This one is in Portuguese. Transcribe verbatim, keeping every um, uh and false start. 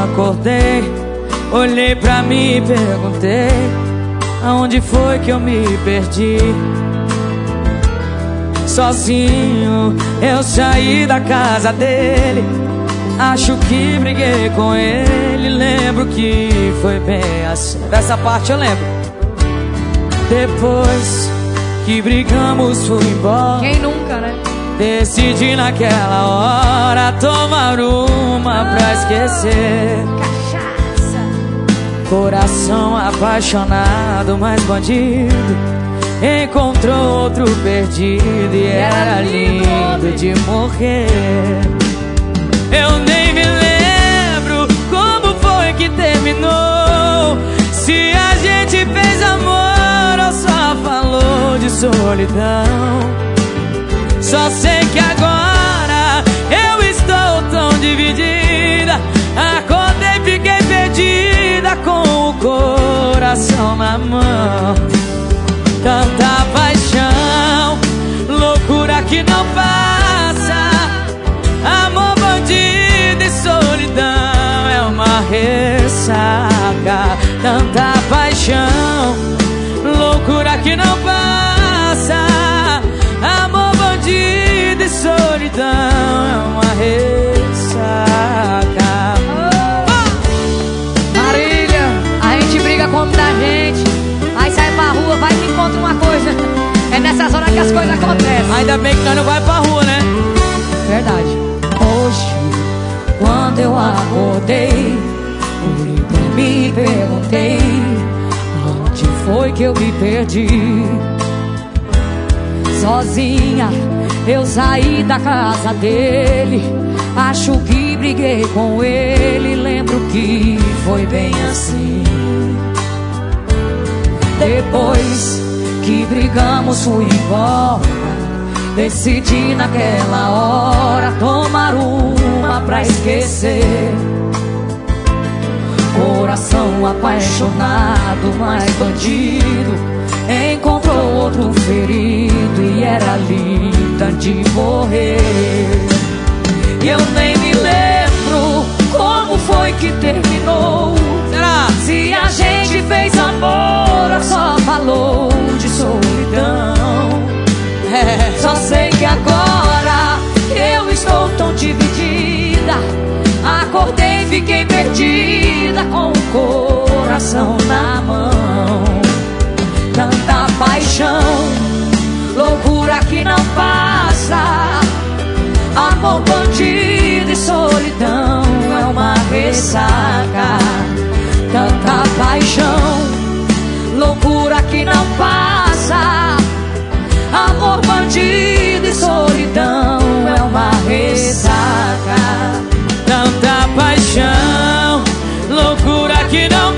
acordei, olhei pra mim e perguntei: aonde foi que eu me perdi? Sozinho eu saí da casa dele, acho que briguei com ele. Lembro que foi bem assim. Dessa parte eu lembro. Depois que brigamos fui embora. Quem nunca, né? Decidi naquela hora tomar uma pra esquecer. Cachaça. Coração apaixonado, mas bandido encontrou outro perdido e era lindo de morrer. Eu nem me lembro como foi que terminou, se a gente fez amor ou só falou de solidão. Só sei que agora eu estou tão dividida, acordei e fiquei perdida com o coração na mão. Tanta paixão, loucura que não passa, amor, bandido e solidão é uma ressaca. Tanta paixão, loucura que não passa, amor, bandido e solidão é uma ressaca. Oh! Marília, a gente briga com muita gente, aí sai pra rua, vai que encontra uma coisa. É nessas horas que as coisas acontecem. Ainda bem que nós não vai pra rua, né? Verdade. Hoje, quando eu acordei, olhei pra mim e perguntei: onde foi que eu me perdi? Sozinha eu saí da casa dele, acho que briguei com ele. Lembro que foi bem assim. Depois que brigamos fui embora, decidi naquela hora tomar uma pra esquecer. Coração apaixonado, mas bandido encontrou outro ferido e era linda de morrer. E eu nem me lembro como foi que terminou. Será? Se a gente fez amor ou só falou de solidão. É. Só sei que agora eu estou tão dividida, acordei e fiquei perdida com o coração na mão. Tanta paixão, loucura que não passa, amor, bandido e solidão é uma ressaca. Tanta paixão, loucura que não passa, amor, bandido e solidão é uma ressaca. Tanta paixão, loucura que não